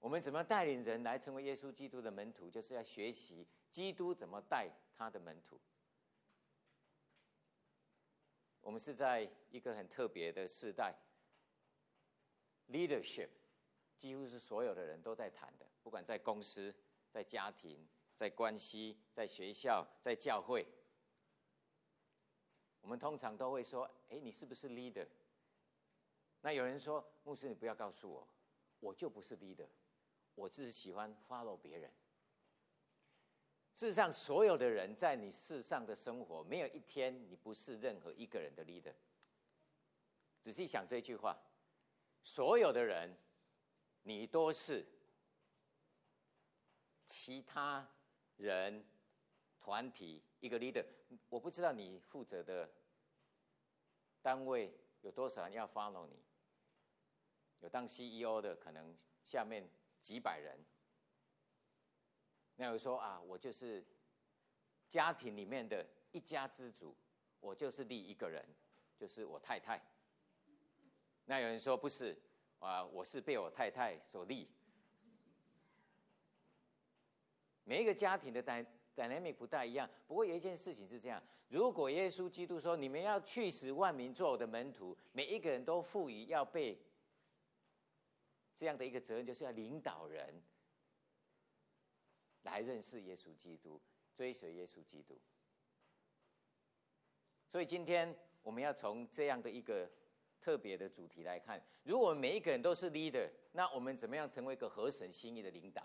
我们怎么带领人来成为耶稣基督的门徒，就是要学习基督怎么带他的门徒。我们是在一个很特别的世代 ，leadership 几乎是所有的人都在谈的，不管在公司、在家庭、在关系、在学校、在教会，我们通常都会说：“哎，你是不是 leader？” 那有人说：“牧师，你不要告诉我，我就不是 leader， 我只是喜欢 follow 别人。”事实上，所有的人在你世上的生活，没有一天你不是任何一个人的 leader。仔细想这句话，所有的人，你都是其他人团体一个 leader。我不知道你负责的单位有多少人要 follow 你，有当 CEO 的，可能下面几百人。那有说啊，我就是家庭里面的一家之主，我就是立一个人，就是我太太。那有人说不是啊，我是被我太太所立。每一个家庭的 dynamic 不大一样，不过有一件事情是这样：如果耶稣基督说你们要去使万民做我的门徒，每一个人都赋予要被这样的一个责任，就是要领导人来认识耶稣基督，追随耶稣基督。所以今天我们要从这样的一个特别的主题来看，如果每一个人都是 leader， 那我们怎么样成为一个合神心意的领导？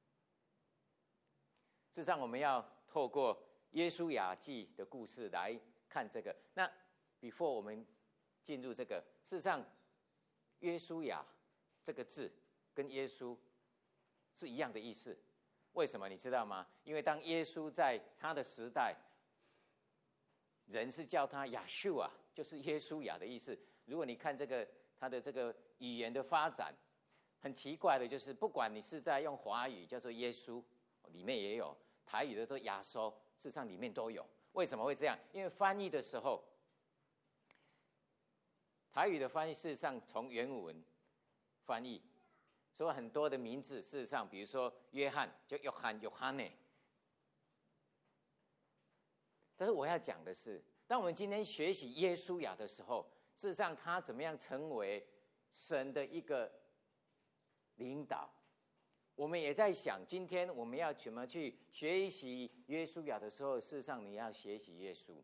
事实上，我们要透过约书亚记的故事来看这个。那 before 我们进入这个，事实上，约书亚这个字跟耶稣是一样的意思。为什么你知道吗？因为当耶稣在他的时代，人是叫他亚述啊，就是耶稣亚的意思。如果你看这个他的这个语言的发展，很奇怪的就是，不管你是在用华语叫做耶稣，里面也有台语的说亚收，事实上里面都有。为什么会这样？因为翻译的时候，台语的翻译事实上从原文翻译。所以很多的名字，事实上，比如说约翰，就约翰内。但是我要讲的是，当我们今天学习耶稣亚的时候，事实上他怎么样成为神的一个领导？我们也在想，今天我们要怎么去学习约书亚的时候，事实上你要学习耶稣。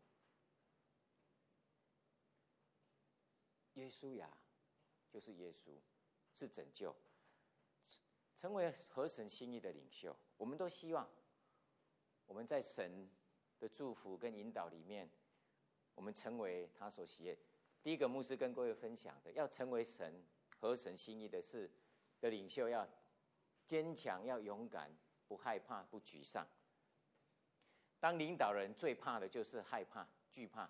耶稣亚就是耶稣，是拯救。成为合神心意的领袖，我们都希望我们在神的祝福跟引导里面，我们成为他所喜悦。第一个牧师跟各位分享的，要成为合神心意的领袖，要坚强，要勇敢，不害怕，不沮丧。当领导人最怕的就是害怕、惧怕，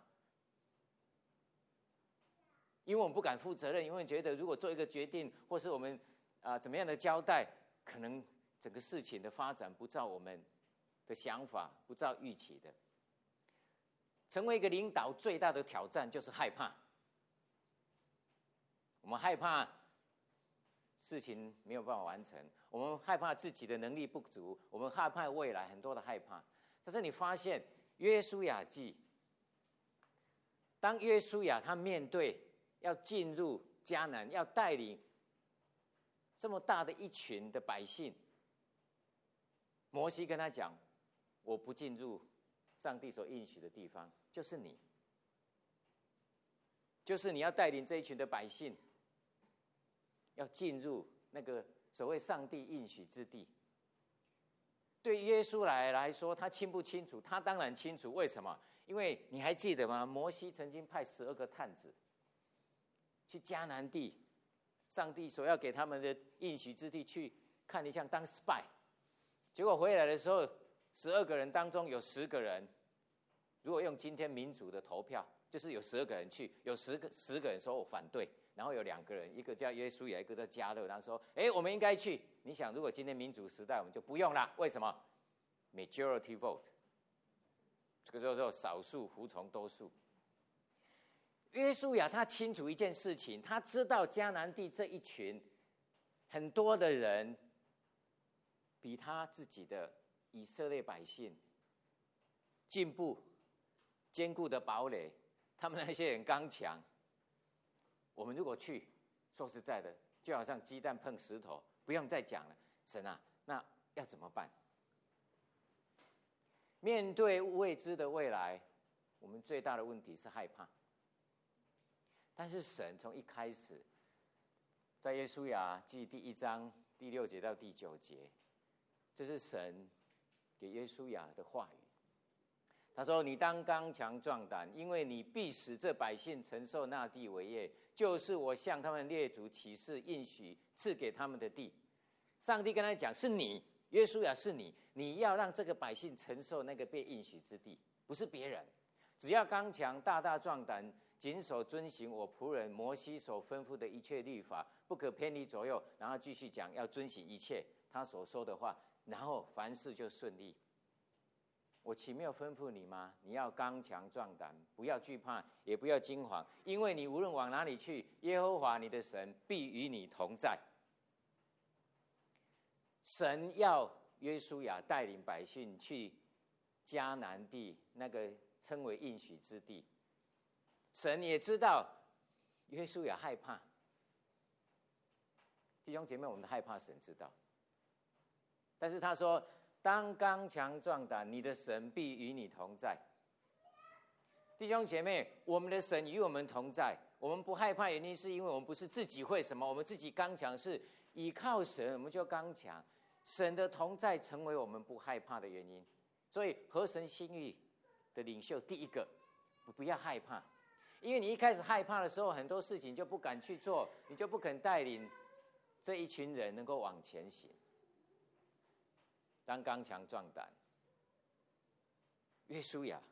因为我们不敢负责任，因为觉得如果做一个决定，或是我们怎么样的交代，可能整个事情的发展不照我们的想法，不照预期的。成为一个领导最大的挑战就是害怕。我们害怕事情没有办法完成，我们害怕自己的能力不足，我们害怕未来，很多的害怕。但是你发现约书亚记，当约书亚他面对要进入迦南，要带领这么大的一群的百姓，摩西跟他讲：“我不进入上帝所应许的地方，就是你，就是你要带领这一群的百姓，要进入那个所谓上帝应许之地。”对耶稣来说，他清不清楚？他当然清楚。为什么？因为你还记得吗？摩西曾经派12个探子去迦南地，上帝所要给他们的应许之地去看一下，当 spy。结果回来的时候，12个人当中有10个人，如果用今天民主的投票，就是有12个人去，有10个人说我反对，然后有2个人，一个叫约书亚，一个叫迦勒，他说：“哎，我们应该去。”你想，如果今天民主时代，我们就不用了。为什么 ？Majority vote， 这个叫做少数服从多数。约书亚他清楚一件事情，他知道迦南地这一群很多的人比他自己的以色列百姓进步、坚固的堡垒，他们那些人刚强。我们如果去，说实在的，就好像鸡蛋碰石头，不用再讲了。神啊，那要怎么办？面对未知的未来，我们最大的问题是害怕。但是神从一开始，在约书亚记第1章第6节到第9节，这是神给约书亚的话语。他说：“你当刚强壮胆，因为你必使这百姓承受那地为业，就是我向他们列祖起誓应许赐给他们的地。”上帝跟他讲：“是你，约书亚是你，你要让这个百姓承受那个被应许之地，不是别人。只要刚强，大大壮胆，谨守遵行我仆人摩西所吩咐的一切律法，不可偏离左右。”然后继续讲，要遵行一切他所说的话，然后凡事就顺利。我岂没有吩咐你吗？你要刚强壮胆，不要惧怕，也不要惊惶，因为你无论往哪里去，耶和华你的神必与你同在。神要约书亚带领百姓去迦南地，那个称为应许之地。神也知道约书亚害怕，弟兄姐妹，我们的害怕神知道，但是他说：“当刚强壮胆，你的神必与你同在。”弟兄姐妹，我们的神与我们同在，我们不害怕，原因是因为我们不是自己会什么，我们自己刚强，是依靠神，我们就刚强。神的同在成为我们不害怕的原因。所以合神心意的领袖，第一个，不要害怕，因为你一开始害怕的时候，很多事情就不敢去做，你就不肯带领这一群人能够往前行。当刚强壮胆，约书亚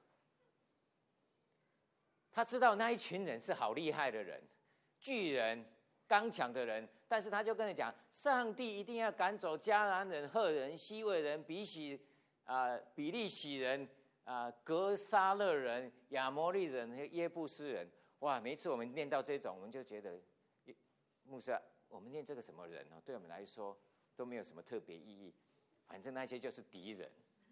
他知道那一群人是好厉害的人，巨人、刚强的人，但是他就跟你讲，上帝一定要赶走迦南人、赫人、西魏人、比利洗人、格撒勒人、亚摩利人和耶布斯人。哇！每一次我们念到这种，我们就觉得，牧师，我们念这个什么人对我们来说都没有什么特别意义，反正那些就是敌人。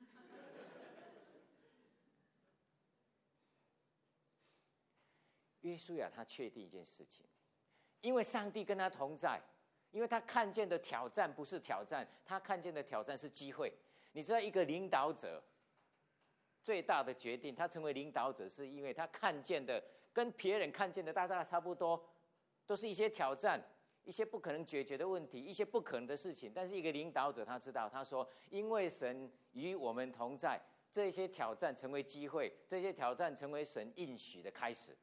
约书亚他确定一件事情，因为上帝跟他同在，因为他看见的挑战不是挑战，他看见的挑战是机会。你知道，一个领导者最大的决定，他成为领导者，是因为他看见的跟别人看见的大概差不多，都是一些挑战，一些不可能解决的问题，一些不可能的事情。但是一个领导者他知道，他说：“因为神与我们同在，这些挑战成为机会，这些挑战成为神应许的开始。”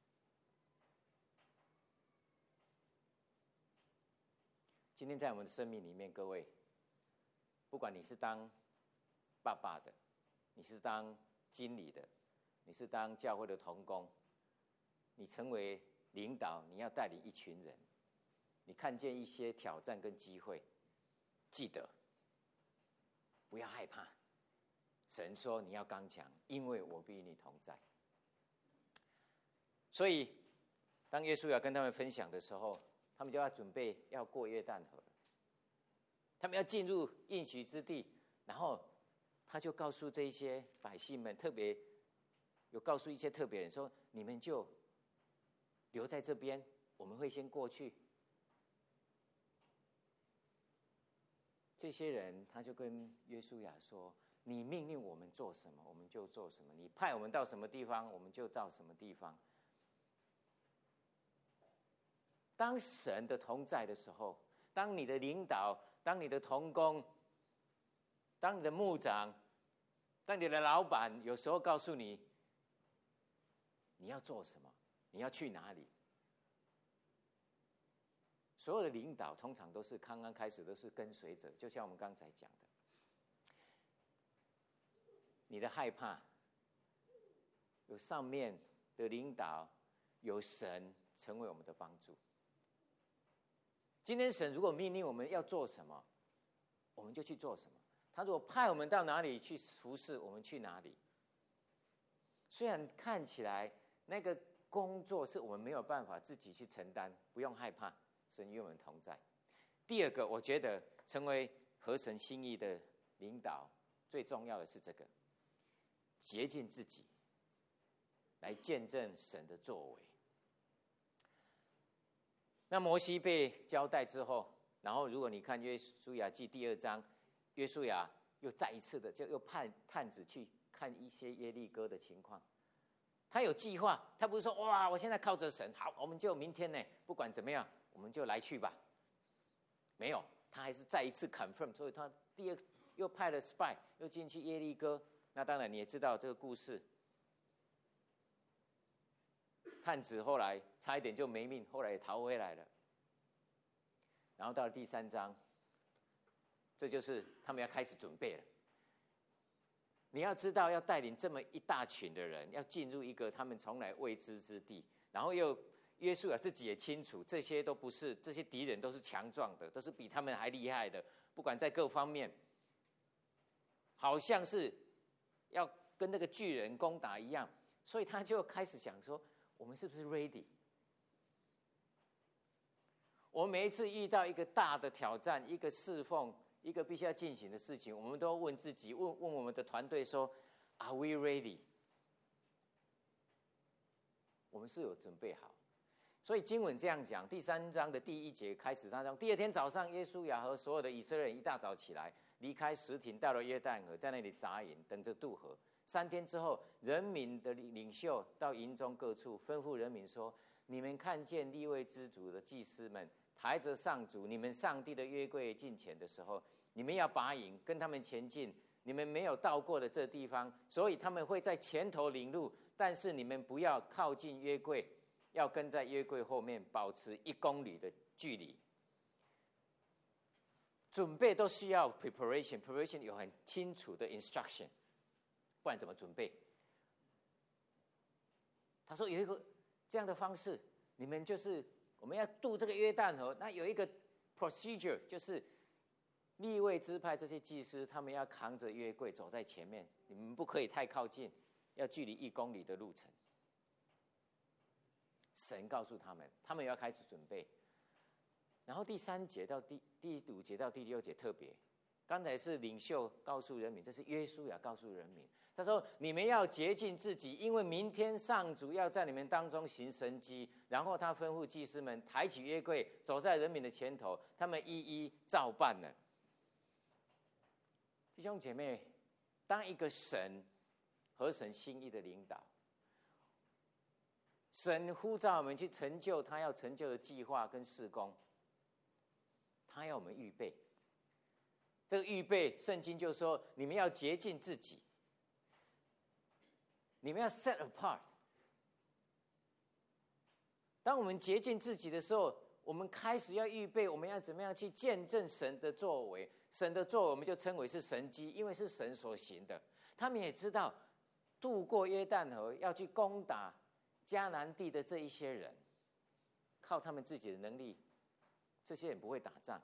今天在我们的生命里面，各位，不管你是当爸爸的，你是当经理的，你是当教会的同工，你成为领导，你要带领一群人，你看见一些挑战跟机会，记得不要害怕。神说你要刚强，因为我必与你同在。所以当耶稣要跟他们分享的时候，他们就要准备要过约旦河，他们要进入应许之地，然后他就告诉这些百姓们，特别有告诉一些特别人说：“你们就留在这边，我们会先过去。”这些人他就跟约书亚说：“你命令我们做什么，我们就做什么；你派我们到什么地方，我们就到什么地方。”当神的同在的时候，当你的领导，当你的同工，当你的牧长，当你的老板有时候告诉你你要做什么，你要去哪里，所有的领导通常都是刚刚开始都是跟随者，就像我们刚才讲的，你的害怕有上面的领导，有神成为我们的帮助。今天神如果命令我们要做什么，我们就去做什么。他如果派我们到哪里去服侍，我们去哪里。虽然看起来那个工作是我们没有办法自己去承担，不用害怕，神与我们同在。第二个，我觉得成为合神心意的领导，最重要的是这个，洁净自己，来见证神的作为。那摩西被交代之后，然后如果你看约书亚记第2章，约书亚又再一次的就又派探子去看一些耶利哥的情况。他有计划，他不是说哇，我现在靠着神，好，我们就明天呢，不管怎么样，我们就来去吧。没有，他还是再一次 confirm， 所以他第二又派了 spy 又进去耶利哥。那当然你也知道这个故事，探子后来差一点就没命，后来也逃回来了。然后到了第3章，这就是他们要开始准备了。你要知道，要带领这么一大群的人，要进入一个他们从来未知之地，然后又约书亚自己也清楚，这些都不是，这些敌人都是强壮的，都是比他们还厉害的，不管在各方面，好像是要跟那个巨人攻打一样，所以他就开始想说，我们是不是 ready？ 我们每一次遇到一个大的挑战，一个侍奉，一个必须要进行的事情，我们都要问自己，问我们的团队说 ：Are we ready？ 我们是有准备好。所以经文这样讲，第3章的第1节开始3章，第2天早上，约书亚和所有的以色列人一大早起来，离开什亭，到了约旦河，在那里扎营，等着渡河。3天之后，人民的领袖到营中各处，吩咐人民说：你们看见利未之族的祭司们抬着上主你们上帝的约柜进前的时候，你们要拔营，跟他们前进。你们没有到过的这地方，所以他们会在前头领路，但是你们不要靠近约柜，要跟在约柜后面，保持1公里的距离。准备都需要 preparation 有很清楚的 instruction， 不然怎么准备？他说有一个这样的方式，你们就是我们要渡这个约旦河，那有一个 procedure， 就是利未支派这些祭司，他们要扛着约柜走在前面，你们不可以太靠近，要距离1公里的路程。神告诉他们，他们要开始准备。然后第3节到第5节到第6节特别，刚才是领袖告诉人民，这是约书亚告诉人民。他说：你们要洁净自己，因为明天上主要在你们当中行神迹。然后他吩咐祭司们抬起约柜，走在人民的前头，他们一一照办了。弟兄姐妹，当一个神合神心意的领导，神呼召我们去成就他要成就的计划跟事工，他要我们预备。这个预备，圣经就说你们要洁净自己，你们要 set apart。当我们洁净自己的时候，我们开始要预备，我们要怎么样去见证神的作为？神的作为我们就称为是神迹，因为是神所行的。他们也知道，渡过约旦河要去攻打迦南地的这一些人，靠他们自己的能力，这些人不会打仗。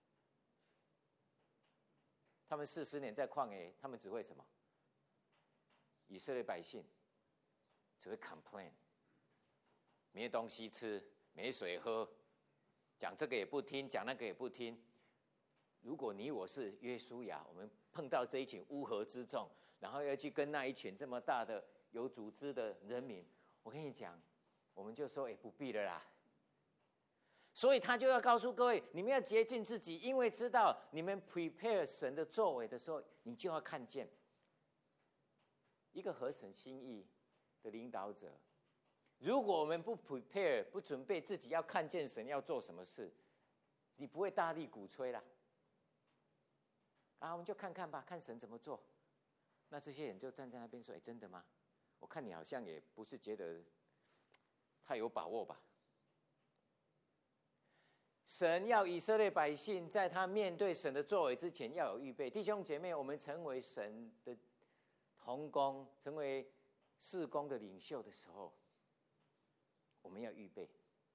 他们40年在旷野，他们只会什么？以色列百姓只会 complain， 没东西吃，没水喝，讲这个也不听，讲那个也不听。如果你我是约书亚，我们碰到这一群乌合之众，然后要去跟那一群这么大的有组织的人民，我跟你讲，我们就说不必了啦。所以他就要告诉各位，你们要洁净自己，因为知道你们 prepare 神的作为的时候，你就要看见一个合神心意的领导者。如果我们不 prepare 不准备自己要看见神要做什么事，你不会大力鼓吹啦。我们就看看吧，看神怎么做。那这些人就站在那边说：真的吗？我看你好像也不是觉得太有把握吧。神要以色列百姓在他面对神的作为之前要有预备。弟兄姐妹，我们成为神的同工，成为事工的领袖的时候，我们要预备。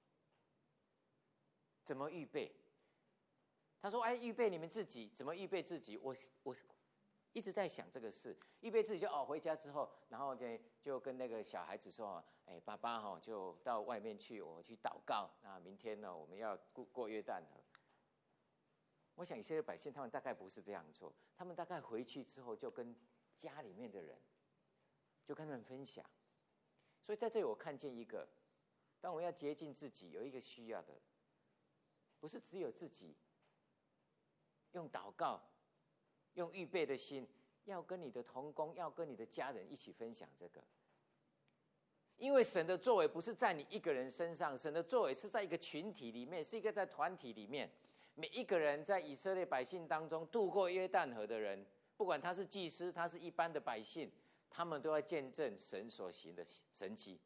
怎么预备？他说：预备你们自己。怎么预备自己？我一直在想这个事。预备自己就回家之后，然后就跟那个小孩子说：爸爸就到外面去，我去祷告。那明天呢，我们要过约旦河。 我想以色列百姓他们大概不是这样做，他们大概回去之后就跟家里面的人，就跟他们分享。所以在这里我看见一个，当我们要洁净自己，有一个需要的，不是只有自己用祷告、用预备的心，要跟你的同工，要跟你的家人一起分享这个。因为神的作为不是在你一个人身上，神的作为是在一个群体里面，是一个在团体里面。每一个人在以色列百姓当中渡过约旦河的人，不管他是祭司，他是一般的百姓，他们都要见证神所行的神迹。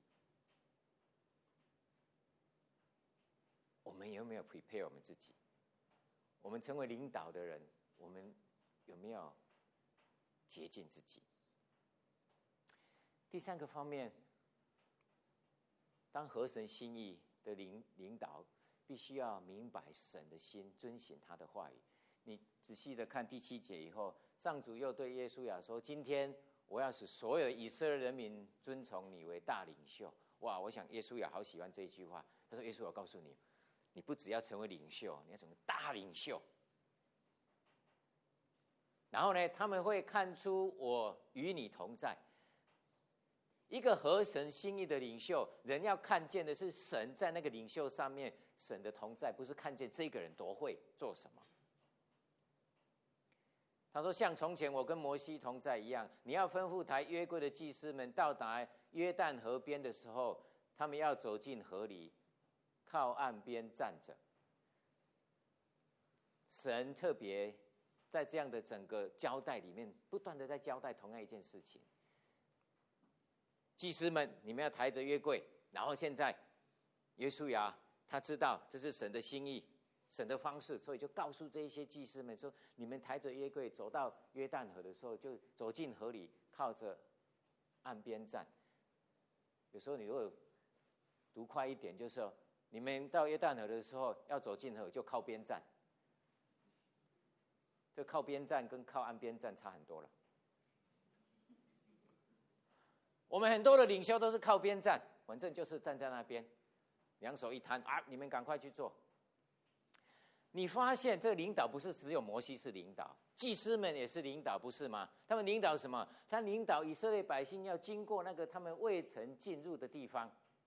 我们有没有 prepare 我们自己？我们成为领导的人，我们有没有洁净自己？第三个方面，当合神心意的领导，必须要明白神的心，遵行他的话语。你仔细的看第7节以后，上主又对约书亚说：“今天我要使所有的以色列人民尊崇你为大领袖。”哇！我想约书亚好喜欢这一句话。他说：“约书亚，我告诉你，你不只要成为领袖，你要成为大领袖。然后呢，他们会看出我与你同在。”一个合神心意的领袖，人要看见的是神在那个领袖上面，神的同在，不是看见这个人多会做什么。他说：“像从前我跟摩西同在一样，你要吩咐抬约柜的祭司们到达约旦河边的时候，他们要走进河里，靠岸边站着。”神特别在这样的整个交代里面，不断的在交代同样一件事情。祭司们，你们要抬着约柜，然后现在约书亚他知道这是神的心意，神的方式，所以就告诉这一些祭司们说：你们抬着约柜走到约旦河的时候，就走进河里，靠着岸边站。有时候你如果读快一点，就是说你们到约旦河的时候要走进河，就靠边站。这靠边站跟靠岸边站差很多了。我们很多的领袖都是靠边站，反正就是站在那边，两手一摊啊，你们赶快去做。你发现这个领导不是只有摩西是领导，祭司们也是领导，不是吗？他们领导什么？他领导以色列百姓要经过那个他们未曾进入的地方。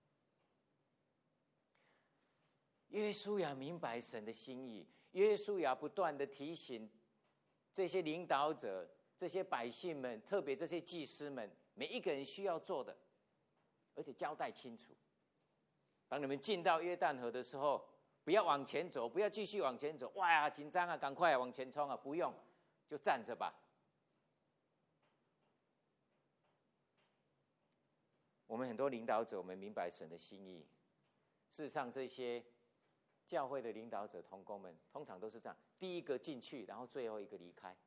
约书亚明白神的心意，约书亚不断的提醒这些领导者、这些百姓们，特别这些祭司们，每一个人需要做的，而且交代清楚。当你们进到约旦河的时候，不要往前走，不要继续往前走。哇呀，紧张啊，赶快往前冲啊！不用，就站着吧。我们很多领导者，我们明白神的心意。事实上，这些教会的领导者、同工们，通常都是这样：第一个进去，然后最后一个离开。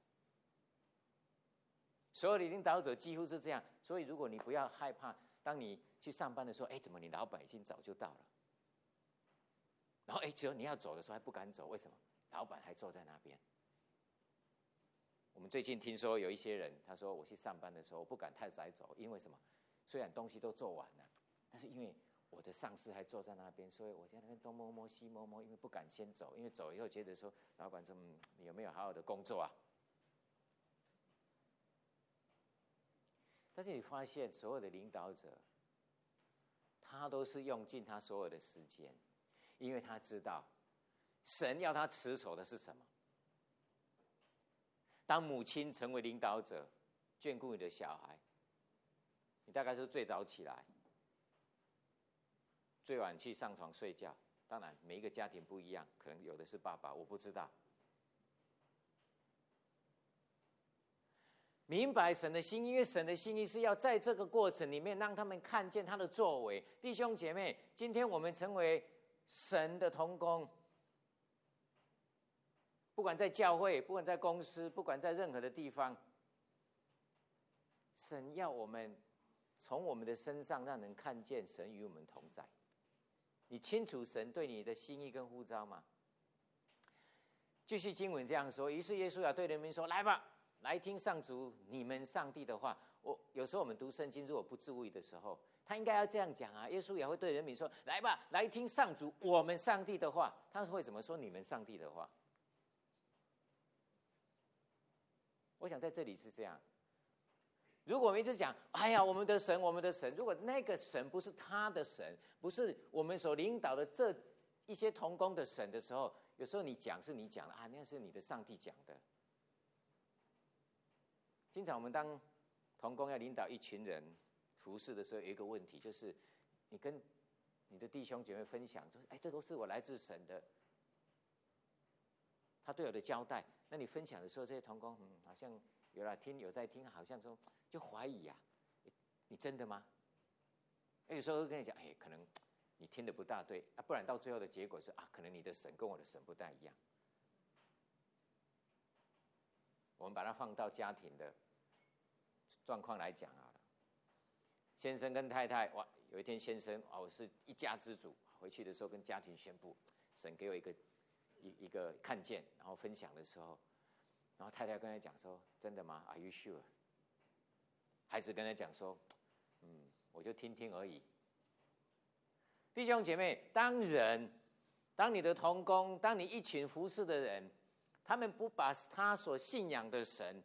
所有的领导者几乎是这样，所以如果你不要害怕，当你去上班的时候，怎么你老板已经早就到了？然后只有你要走的时候还不敢走，为什么？老板还坐在那边。我们最近听说有一些人，他说我去上班的时候我不敢太早走，因为什么？虽然东西都做完了，但是因为我的上司还坐在那边，所以我在那边东摸摸西摸摸，因为不敢先走，因为走以后觉得说老板说你有没有好好的工作啊？但是你发现所有的领导者，他都是用尽他所有的时间，因为他知道神要他持守的是什么。当母亲成为领导者，眷顾你的小孩，你大概是最早起来，最晚去上床睡觉。当然每一个家庭不一样，可能有的是爸爸，我不知道。明白神的心意，因为神的心意是要在这个过程里面让他们看见他的作为。弟兄姐妹，今天我们成为神的同工，不管在教会，不管在公司，不管在任何的地方，神要我们从我们的身上让人看见神与我们同在。你清楚神对你的心意跟呼召吗？继续经文这样说：于是耶稣要对人民说：来吧，来听上主你们上帝的话。有时候我们读圣经如果不注意的时候，他应该要这样讲啊。耶稣也会对人民说：来吧，来听上主我们上帝的话。他会怎么说你们上帝的话？ 想在这里是这样。如果我们一直讲，哎呀，我们的神，我们的神，如果那个神不是他的神，不是我们所领导的这一些同工的神的时候，有时候你讲是你讲的啊，那是你的上帝讲的。经常我们当同工要领导一群人服事的时候，有一个问题就是，你跟你的弟兄姐妹分享说，哎，这都是我来自神的，他对我的交代。那你分享的时候，这些同工好像有在听，好像说就怀疑啊，你真的吗？有时候会跟你讲，哎，可能你听得不大对啊，不然到最后的结果是啊，可能你的神跟我的神不大一样。我们把它放到家庭的状况来讲好了。先生跟太太，哇，有一天先生我是一家之主，回去的时候跟家庭宣布，神给我一个看见，然后分享的时候，然后太太跟他讲说：“真的吗 ？Are you sure？” 孩子跟他讲说：“我就听听而已。”弟兄姐妹，当你的同工，当你一群服侍的人，他们不把他所信仰的神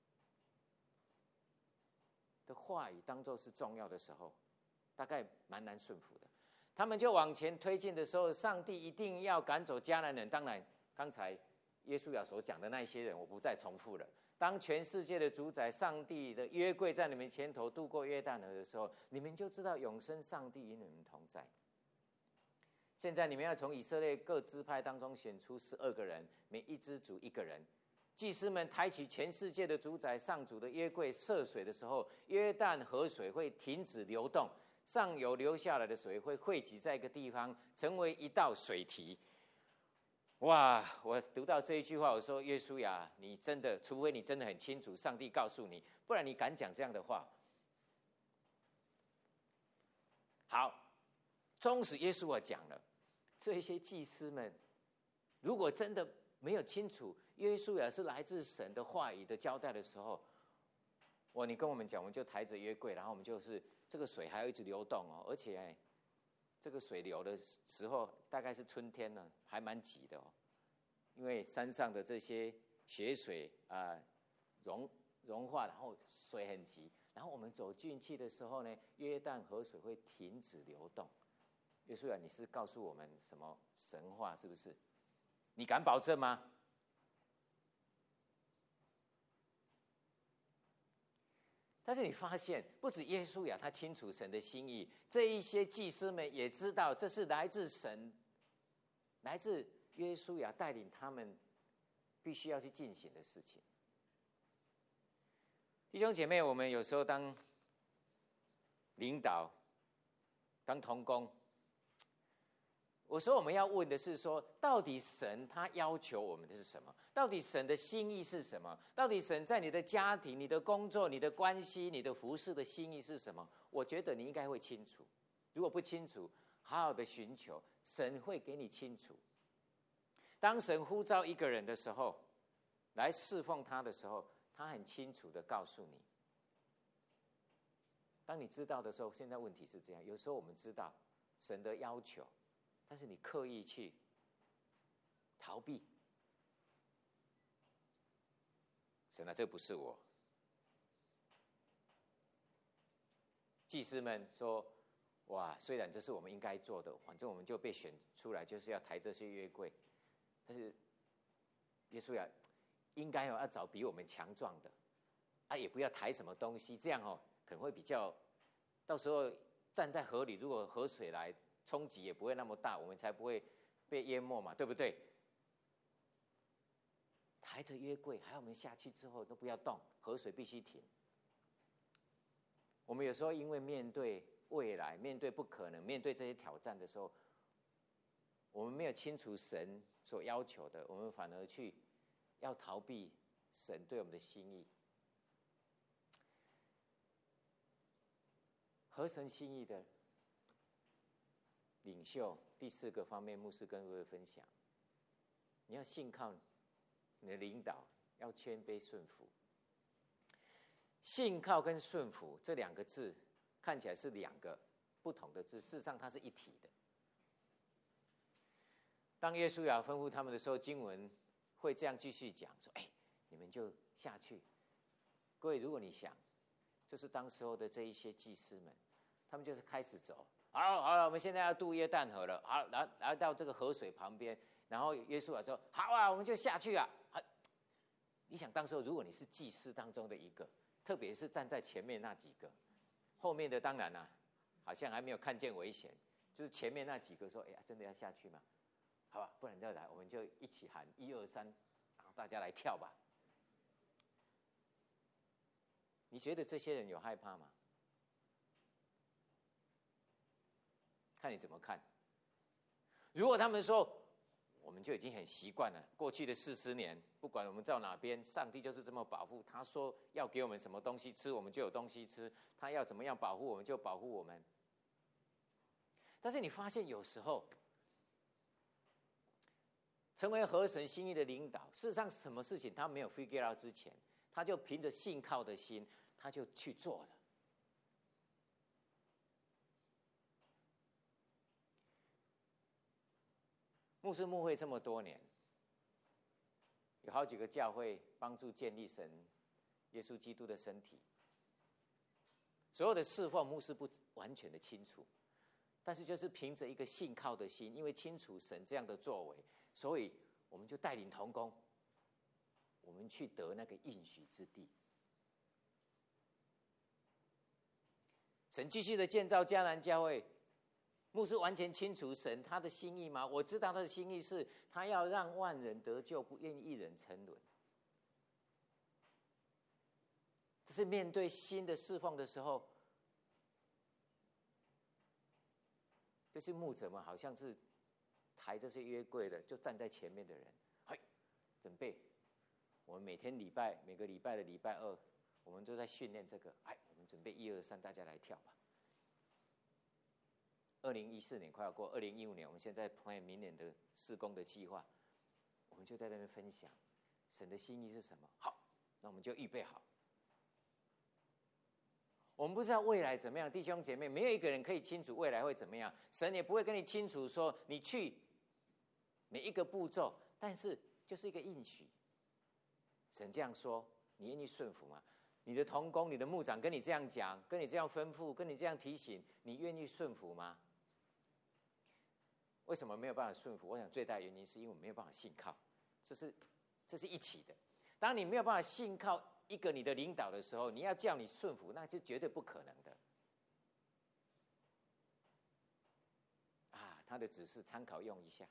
的话语当作是重要的时候，大概蛮难顺服的。他们就往前推进的时候，上帝一定要赶走迦南人。当然，刚才耶稣亚所讲的那些人，我不再重复了。当全世界的主宰上帝的约柜在你们前头渡过约旦河的时候，你们就知道永生上帝与你们同在。现在你们要从以色列各支派当中选出12个人，每一支族1个人。祭司们抬起全世界的主宰上主的约柜涉水的时候，约旦河水会停止流动，上游流下来的水会汇集在一个地方，成为一道水堤。哇！我读到这一句话，我说：耶稣呀，你真的，除非你真的很清楚，上帝告诉你，不然你敢讲这样的话？好，纵使耶稣我讲了，这些祭司们如果真的没有清楚耶稣也是来自神的话语的交代的时候，你跟我们讲，我们就抬着约柜，然后我们就是这个水还要一直流动哦，而且这个水流的时候大概是春天呢，还蛮急的哦，因为山上的这些雪水融化，然后水很急，然后我们走进去的时候呢，约旦河水会停止流动。耶稣啊，你是告诉我们什么神话？是不是？你敢保证吗？但是你发现，不止耶稣呀，他清楚神的心意，这一些祭司们也知道这是来自神，来自耶稣呀带领他们必须要去进行的事情。弟兄姐妹，我们有时候当领导、当同工，有时候我们要问的是说，到底神他要求我们的是什么？到底神的心意是什么？到底神在你的家庭、你的工作、你的关系、你的服事的心意是什么？我觉得你应该会清楚。如果不清楚，好好的寻求，神会给你清楚。当神呼召一个人的时候，来侍奉他的时候，他很清楚的告诉你。当你知道的时候，现在问题是这样：有时候我们知道神的要求，但是你刻意去逃避。神啊，这不是我。祭司们说：“哇，虽然这是我们应该做的，反正我们就被选出来，就是要抬这些约柜。但是耶稣呀，应该要找比我们强壮的，也不要抬什么东西，这样可能会比较，到时候站在河里，如果河水来冲击也不会那么大，我们才不会被淹没嘛，对不对？抬着约柜，还要我们下去之后都不要动，河水必须停。我们有时候因为面对未来，面对不可能，面对这些挑战的时候，我们没有清楚神所要求的，我们反而去要逃避神对我们的心意。合神心意的领袖，第4个方面，牧师跟各位分享，你要信靠你的领导，要谦卑顺服。信靠跟顺服这2个字看起来是2个不同的字，事实上它是一体的。当耶稣要吩咐他们的时候，经文会这样继续讲说：“你们就下去， 各位，如果你想，就是当时候的这一些祭司们，他们就是开始走，好了，我们现在要渡约旦河了，好，来到这个河水旁边，然后耶稣说，好啊，我们就下去啊。你想，当时候如果你是祭司当中的一个，特别是站在前面那几个，后面的当然啦，好像还没有看见危险，就是前面那几个说，哎呀，真的要下去吗？好吧，不然再来，我们就一起喊1、2、3，然后大家来跳吧。你觉得这些人有害怕吗？看你怎么看。如果他们说，我们就已经很习惯了，过去的40年，不管我们到哪边，上帝就是这么保护。他说要给我们什么东西吃，我们就有东西吃；他要怎么样保护我们，就保护我们。但是你发现有时候，成为合神心意的领导，事实上什么事情他没有 figure out 之前，他就凭着信靠的心，他就去做了。牧师牧会这么多年，有好几个教会帮助建立神耶稣基督的身体。所有的侍奉，牧师不完全的清楚，但是就是凭着一个信靠的心，因为清楚神这样的作为，所以我们就带领同工，我们去得那个应许之地。神继续的建造迦南教会，牧师完全清楚神他的心意吗？我知道他的心意是，他要让万人得救，不愿一人沉沦。这是面对新的侍奉的时候，这些牧者们好像是抬这些约柜的，就站在前面的人，嘿，准备，我们每个礼拜的礼拜2，我们都在训练这个，我们准备1、2、3，大家来跳吧。2014年快要过，2015年我们现在 plan 明年的事工的计划，我们就在那边分享神的心意是什么。好，那我们就预备好。我们不知道未来怎么样，弟兄姐妹，没有一个人可以清楚未来会怎么样，神也不会跟你清楚说你去每一个步骤，但是就是一个应许。神这样说，你愿意顺服吗？你的同工、你的牧长跟你这样讲，跟你这样吩咐，跟你这样提醒，你愿意顺服吗？为什么没有办法顺服？我想最大的原因是因为我没有办法信靠，这是一起的。当你没有办法信靠一个你的领导的时候，你要叫你顺服，那就绝对不可能的。他的指示参考用一下。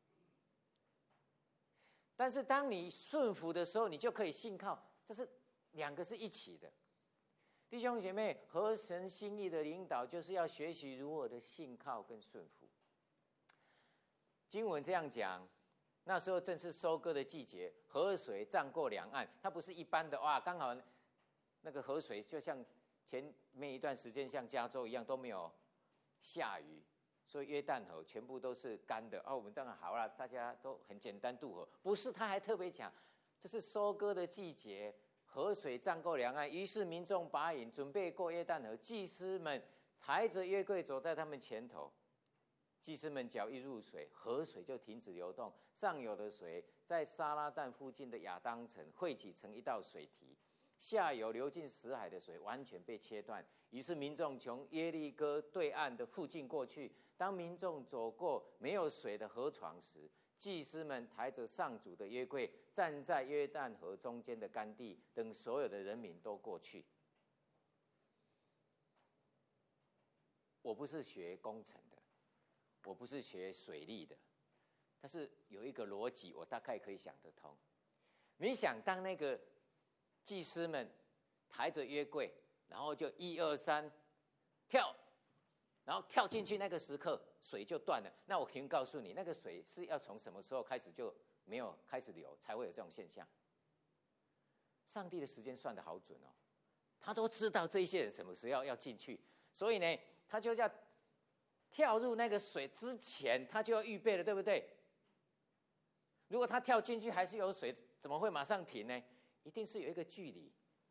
但是当你顺服的时候，你就可以信靠，这是两个是一起的。弟兄姐妹，合神心意的领导就是要学习如何的信靠跟顺服。经文这样讲，那时候正是收割的季节，河水涨过两岸，它不是一般的刚好那个河水就像前面一段时间像加州一样都没有下雨，所以约旦河全部都是干的。我们这样好了，大家都很简单渡河，不是，他还特别讲，这是收割的季节，河水涨过两岸，于是民众拔营，准备过约旦河，祭司们抬着约柜走在他们前头。祭司们脚一入水，河水就停止流动，上游的水在撒拉旦附近的亚当城汇集成一道水堤，下游流进死海的水完全被切断。于是民众从耶利哥对岸的附近过去。当民众走过没有水的河床时，祭司们抬着上主的约柜，站在约旦河中间的干地，等所有的人民都过去。我不是学工程的，我不是学水利的，但是有一个逻辑，我大概可以想得通。你想，当那个祭司们抬着约柜，然后就1、2、3跳，然后跳进去那个时刻，水就断了。那我请告诉你，那个水是要从什么时候开始就没有开始流，才会有这种现象？上帝的时间算得好准哦，他都知道这一些人什么时候要进去，所以呢，他就要跳入那个水之前，他就要预备了，对不对？如果他跳进去还是有水，怎么会马上停呢？一定是有一个距离。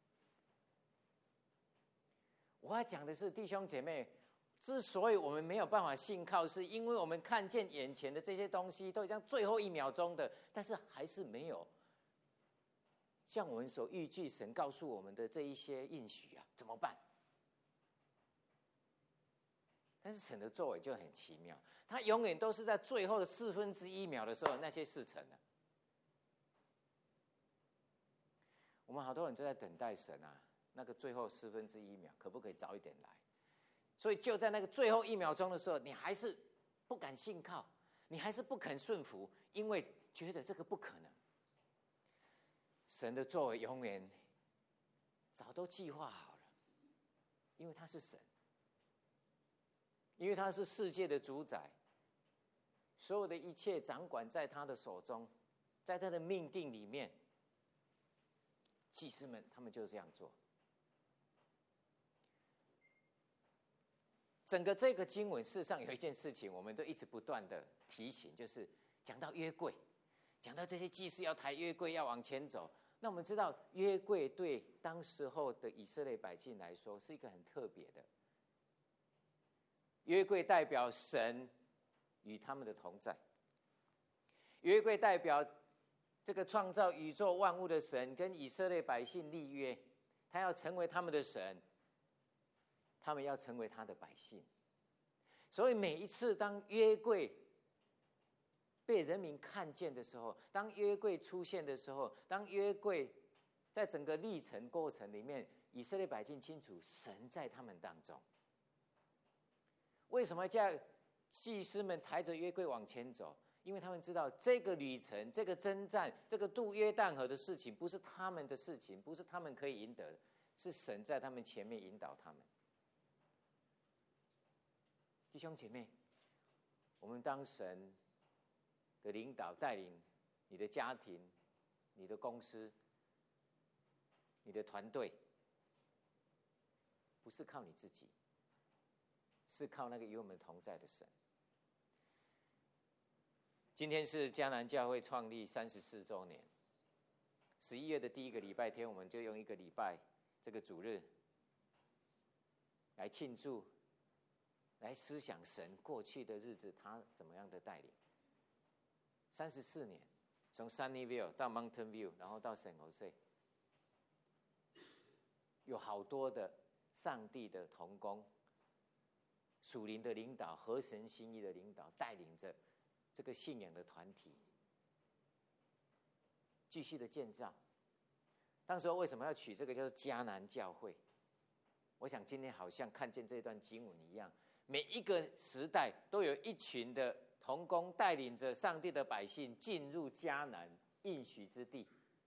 我要讲的是，弟兄姐妹，之所以我们没有办法信靠，是因为我们看见眼前的这些东西都像最后1秒钟的，但是还是没有像我们所预计神告诉我们的这一些应许啊，怎么办？但是神的作为就很奇妙，他永远都是在最后的1/4秒的时候，那些事成了。我们好多人就在等待神啊，那个最后1/4秒可不可以早一点来？所以就在那个最后1秒钟的时候，你还是不敢信靠，你还是不肯顺服，因为觉得这个不可能。神的作为永远早都计划好了，因为他是神，因为他是世界的主宰，所有的一切掌管在他的手中，在他的命定里面。祭司们他们就这样做。整个这个经文，事实上有一件事情，我们都一直不断的提醒，就是讲到约柜，讲到这些祭司要抬约柜要往前走。那我们知道，约柜对当时候的以色列百姓来说是一个很特别的。约柜代表神与他们的同在，约柜代表这个创造宇宙万物的神跟以色列百姓立约，他要成为他们的神，他们要成为他的百姓。所以每一次当约柜被人民看见的时候，当约柜出现的时候，当约柜在整个历程过程里面，以色列百姓清楚神在他们当中。为什么叫祭司们抬着约柜往前走？因为他们知道这个旅程、这个征战、这个渡约旦河的事情，不是他们的事情，不是他们可以赢得的，是神在他们前面引导他们。弟兄姐妹，我们当神的领导带领你的家庭、你的公司、你的团队，不是靠你自己，是靠那个与我们同在的神。今天是迦南教会创立34周年，11月的第一个礼拜天，我们就用一个礼拜这个主日来庆祝，来思想神过去的日子他怎么样的带领。34年，从 Sunnyvale 到 Mountain View， 然后到 San Jose， 有好多的上帝的同工、属灵的领导、合神心意的领导，带领着这个信仰的团体继续的建造。当时为什么要取这个叫做迦南教会？我想今天好像看见这段经文一样，每一个时代都有一群的同工带领着上帝的百姓进入迦南应许之地。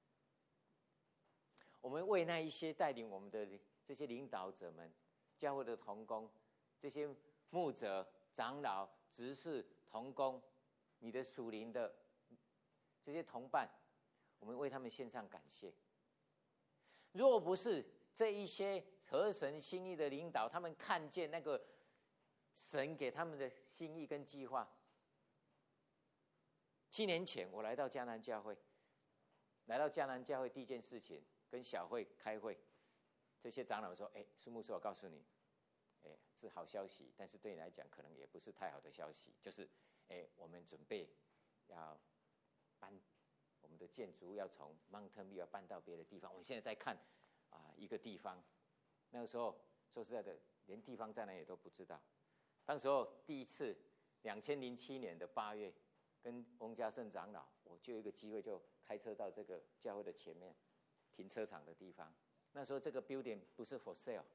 我们为那一些带领我们的这些领导者们、教会的同工、这些牧者、长老、执事、同工，你的属灵的这些同伴，我们为他们献上感谢。若不是这一些合神心意的领导，他们看见那个神给他们的心意跟计划。7年前我来到迦南教会，第一件事情跟小会开会，这些长老说：“苏牧师，我告诉你，是好消息，但是对你来讲可能也不是太好的消息，就是我们准备要搬我们的建筑物，要从 Mountain View 要搬到别的地方。我们现在在看一个地方。那个时候说实在的，连地方在哪里都不知道。当时候第一次2007年的8月，跟翁家胜长老，我就有一个机会，就开车到这个教会的前面停车场的地方。那时候这个 building 不是 for sale，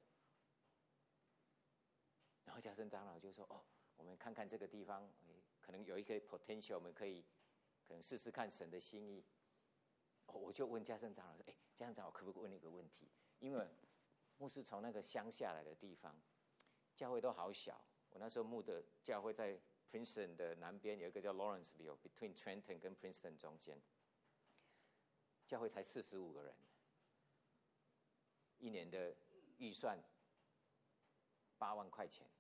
然后家胜长老就说：“我们看看这个地方，可能有一个 potential， 我们可能试试看神的心意。”我就问家胜长老说：“家胜长老，可不可以问你一个问题？因为牧师从那个乡下来的地方，教会都好小。我那时候牧的教会在 Princeton 的南边，有一个叫 Lawrenceville， between Trenton 跟 Princeton 中间，教会才45个人，一年的预算8万块钱。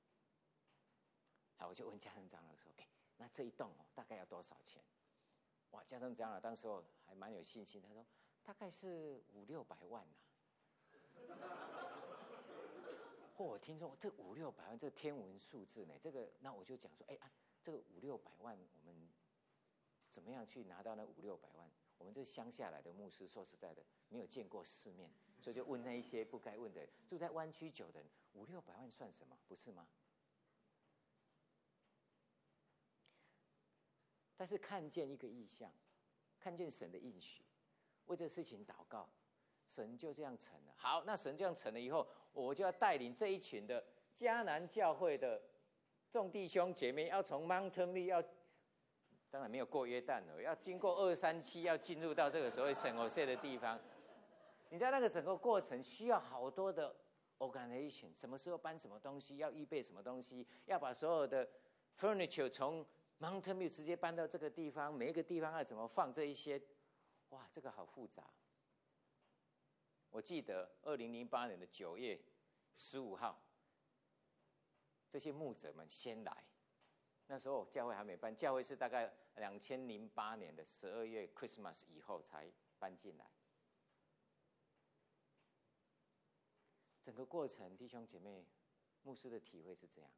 好，我就问家胜长老说：“那这一栋大概要多少钱？”哇，家胜长老当时候还蛮有信心，他说：“大概是500-600万呐。”我听说这500-600万，这个天文数字呢？那我就讲说，这个500-600万，我们怎么样去拿到那500-600万？ 我们这乡下来的牧师，说实在的，没有见过世面，所以就问那一些不该问的人。住在湾区久的人，500-600万算什么？不是吗？但是看见一个异象，看见神的应许，为这事情祷告，神就这样成了。好，那神这样成了以后，我就要带领这一群的迦南教会的众弟兄姐妹，要从 Mountain View 当然没有过约旦河，要经过237，要进入到这个所谓圣何塞的地方。你在那个整个过程需要好多的 organization， 什么时候搬什么东西，要预备什么东西，要把所有的 furniture 从 Mountain View 直接搬到这个地方，每一个地方要怎么放这一些，哇，这个好复杂。我记得2008年的9月15号，这些牧者们先来，那时候教会还没搬，教会是大概2008年的12月 Christmas 以后才搬进来。整个过程，弟兄姐妹，牧师的体会是这样：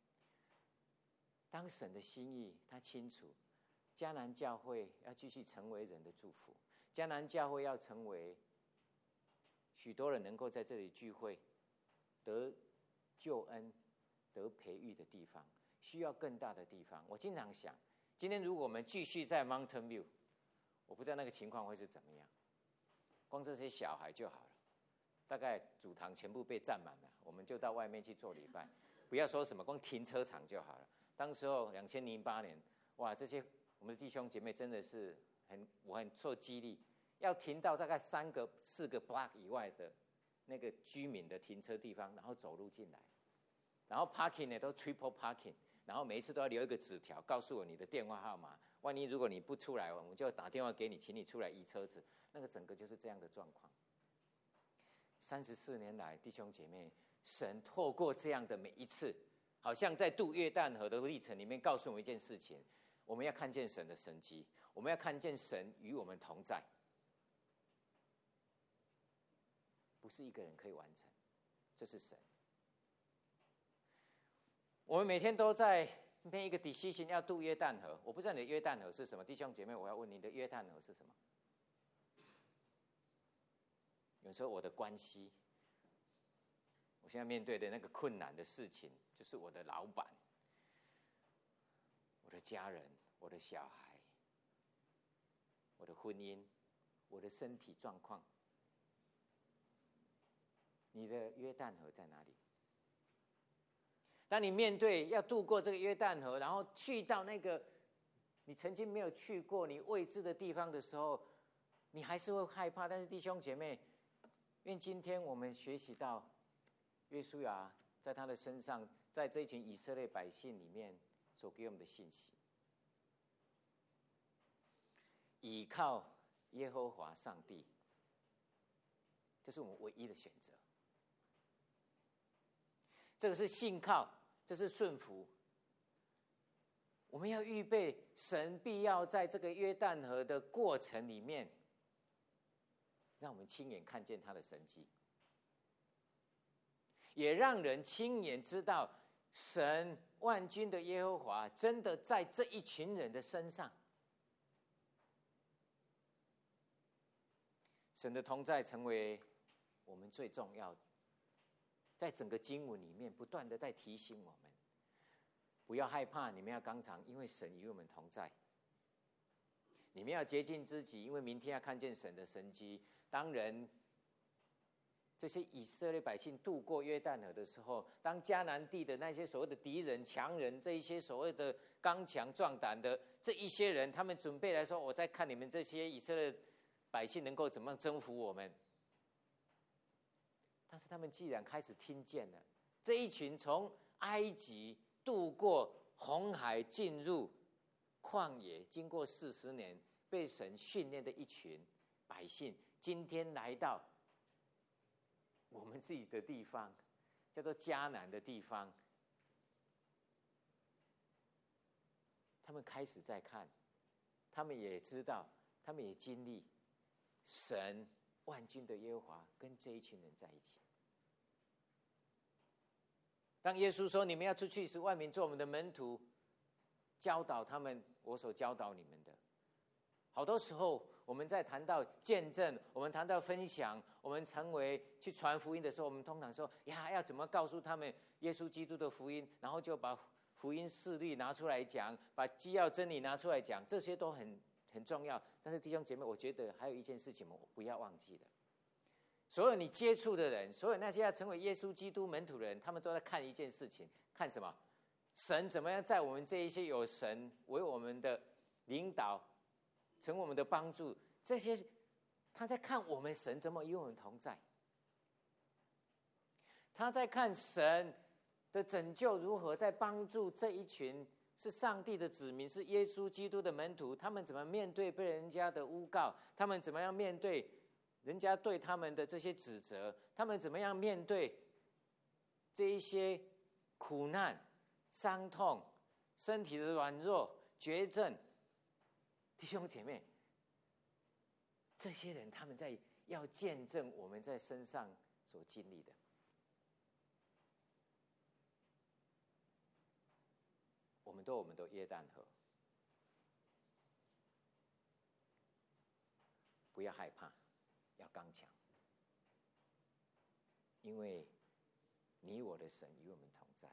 当神的心意他清楚，迦南教会要继续成为人的祝福，迦南教会要成为许多人能够在这里聚会、得救恩、得培育的地方，需要更大的地方。我经常想，今天如果我们继续在 Mountain View， 我不知道那个情况会是怎么样。光这些小孩就好了。大概主堂全部被占满了，我们就到外面去做礼拜，不要说什么，光停车场就好了。当时候2008年，哇，这些我们的弟兄姐妹真的是我很受激励，要停到大概3个4个 block 以外的那个居民的停车地方，然后走路进来，然后 parking 呢都 triple parking， 然后每一次都要留一个纸条，告诉我你的电话号码，万一如果你不出来，我们就打电话给你，请你出来移车子。那个整个就是这样的状况。34年来，弟兄姐妹，神透过这样的每一次，好像在渡约旦河的历程里面，告诉我们一件事情：我们要看见神的神迹，我们要看见神与我们同在，不是一个人可以完成，这是神。我们每天都在那一个 decision 要渡约旦河，我不知道你的约旦河是什么，弟兄姐妹，我要问你的约旦河是什么？有时候我的关系，我现在面对的那个困难的事情，就是我的老板、我的家人、我的小孩、我的婚姻、我的身体状况。你的约旦河在哪里？当你面对要渡过这个约旦河，然后去到那个你曾经没有去过、你未知的地方的时候，你还是会害怕。但是弟兄姐妹，因为今天我们学习到约书亚在他的身上，在这一群以色列百姓里面所给我们的信息，倚靠耶和华上帝，这是我们唯一的选择。这个是信靠，这是顺服。我们要预备，神必要在这个约旦河的过程里面，让我们亲眼看见他的神迹，也让人亲眼知道神万军的耶和华真的在这一群人的身上。神的同在成为我们最重要的，在整个经文里面不断的在提醒我们，不要害怕，你们要刚强，因为神与我们同在。你们要洁净自己，因为明天要看见神的神迹。当人这些以色列百姓渡过约旦河的时候，当迦南地的那些所谓的敌人、强人，这一些所谓的刚强壮胆的这一些人，他们准备来说：“我在看你们这些以色列百姓能够怎么样征服我们。”但是他们既然开始听见了这一群从埃及渡过红海进入旷野，经过40年被神训练的一群百姓，今天来到我们自己的地方，叫做迦南的地方，他们开始在看，他们也知道，他们也经历神万军的耶和华跟这一群人在一起。当耶稣说：“你们要出去，使万民做我们的门徒，教导他们我所教导你们的。”好多时候， 我们在谈到见证，我们谈到分享，我们成为去传福音的时候，我们通常说呀，要怎么告诉他们耶稣基督的福音，然后就把福音事例拿出来讲，把基要真理拿出来讲，这些都很重要。但是弟兄姐妹，我觉得还有一件事情我们不要忘记的，所有你接触的人，所有那些要成为耶稣基督门徒的人，他们都在看一件事情，看什么？神怎么样在我们这一些有神为我们的领导，成为我们的帮助，这些他在看我们神怎么与我们同在，他在看神的拯救如何在帮助这一群是上帝的子民，是耶稣基督的门徒，他们怎么面对被人家的诬告，他们怎么样面对人家对他们的这些指责，他们怎么样面对这一些苦难、伤痛、身体的软弱、绝症。弟兄姐妹，这些人他们在要见证我们在身上所经历的。我们都约旦河，不要害怕，要刚强，因为你我的神与我们同在。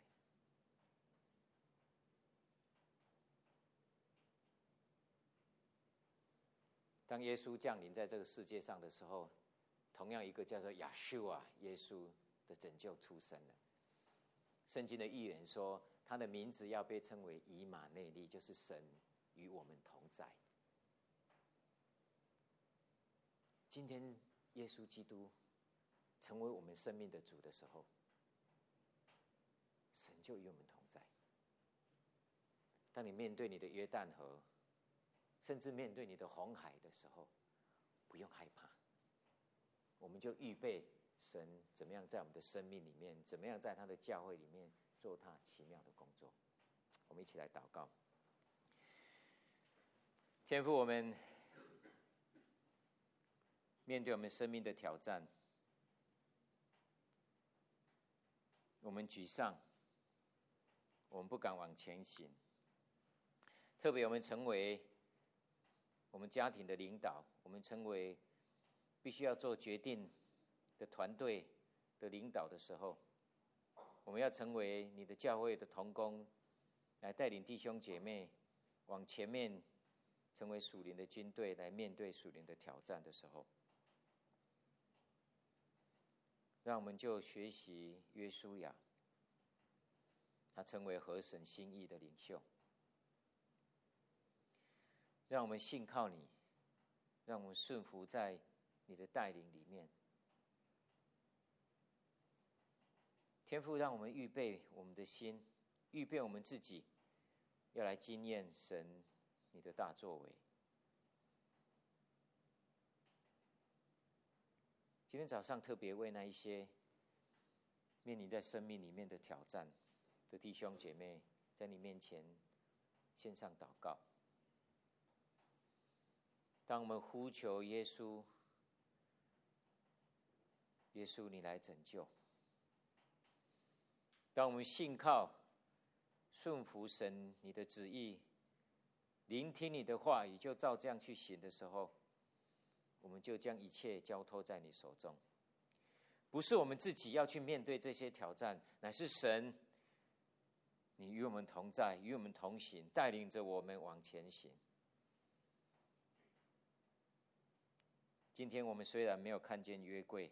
当耶稣降临在这个世界上的时候，同样一个叫做亚修啊，耶稣的拯救出生了。圣经的预言说，他的名字要被称为以马内利，就是神与我们同在。今天耶稣基督成为我们生命的主的时候，神就与我们同在。当你面对你的约旦河，甚至面对你的红海的时候，不用害怕，我们就预备神怎么样在我们的生命里面，怎么样在他的教会里面做他奇妙的工作。我们一起来祷告。天父，我们面对我们生命的挑战，我们沮丧，我们不敢往前行。特别我们成为我们家庭的领导，我们成为必须要做决定的团队的领导的时候，我们要成为你的教会的同工，来带领弟兄姐妹往前面，成为属灵的军队，来面对属灵的挑战的时候，让我们就学习约书亚，他成为合神心意的领袖。让我们信靠你，让我们顺服在你的带领里面。天父，让我们预备我们的心，预备我们自己，要来经验神你的大作为。今天早上特别为那一些面临在生命里面的挑战的弟兄姐妹，在你面前献上祷告。当我们呼求耶稣，耶稣你来拯救；当我们信靠、顺服神你的旨意，聆听你的话语，就照这样去行的时候，我们就将一切交托在你手中。不是我们自己要去面对这些挑战，乃是神你与我们同在，与我们同行，带领着我们往前行。今天我们虽然没有看见约柜，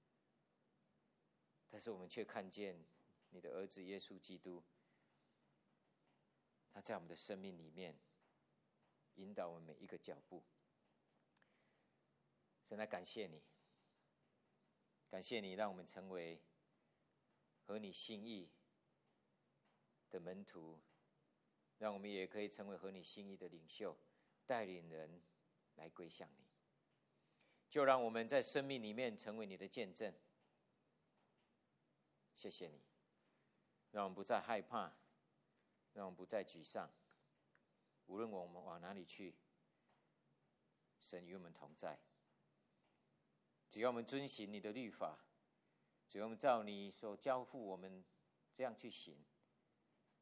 但是我们却看见你的儿子耶稣基督，他在我们的生命里面引导我们每一个脚步。神来感谢你，感谢你让我们成为合你心意的门徒，让我们也可以成为合你心意的领袖，带领人来归向你。就让我们在生命里面成为你的见证。谢谢你，让我们不再害怕，让我们不再沮丧。无论我们往哪里去，神与我们同在。只要我们遵行你的律法，只要我们照你所交付我们这样去行，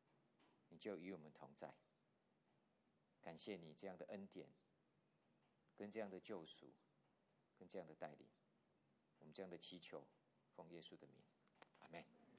你就与我们同在。感谢你这样的恩典， 跟这样的救赎，跟这样的带领，我们这样的祈求，奉耶稣的名，阿门。